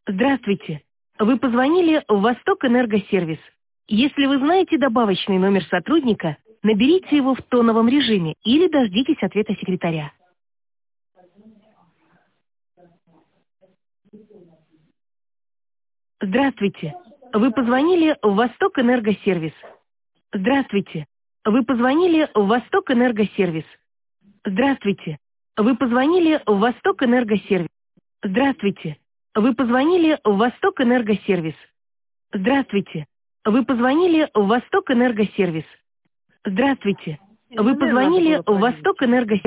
Здравствуйте. Вы позвонили в Восток Энергосервис. Если вы знаете добавочный номер сотрудника, наберите его в тоновом режиме или дождитесь ответа секретаря. Здравствуйте. Вы позвонили в Восток Энергосервис. Здравствуйте. Вы позвонили в Восток Энергосервис. Здравствуйте. Вы позвонили в Восток Энергосервис. Здравствуйте. Вы позвонили в Восток Энергосервис. Здравствуйте. Вы позвонили в Восток Энергосервис. Здравствуйте. Вы Наверное, надо позвонили было в проверить. Восток Энергосервис.